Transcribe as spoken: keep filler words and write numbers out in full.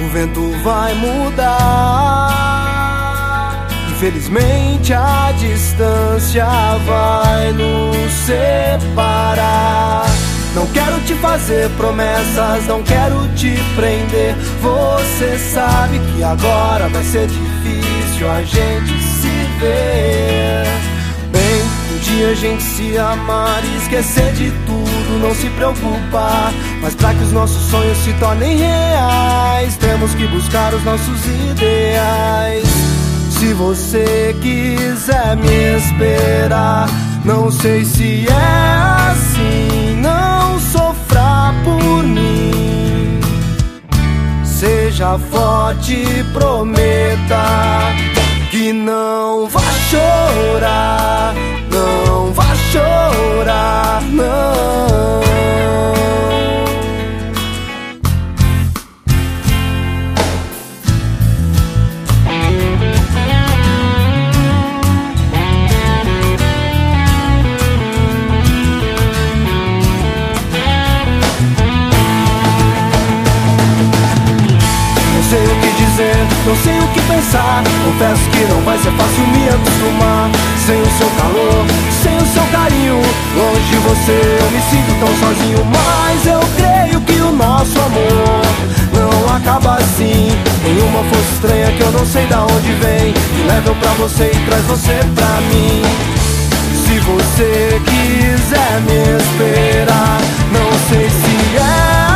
o vento vai mudar. Infelizmente a distância vai nos separar. Não quero te fazer promessas, não quero te prender. Você sabe que agora vai ser difícil a gente se ver. Bem, um dia a gente se amar e esquecer de tudo, não se preocupar. Mas pra que os nossos sonhos se tornem reais, temos que buscar os nossos ideais. Se você quiser me esperar, não sei se é assim, não sofra por mim. Seja forte e prometa que não vai chorar, não vai chorar, não. Não sei o que dizer, não sei o que pensar. Confesso que não vai ser fácil me acostumar. Sem o seu calor, sem o seu carinho, longe de você eu me sinto tão sozinho. Mas eu creio que o nosso amor não acaba assim. Tem uma força estranha que eu não sei da onde vem, que leva eu pra você e traz você pra mim. Se você quiser me esperar, não sei se é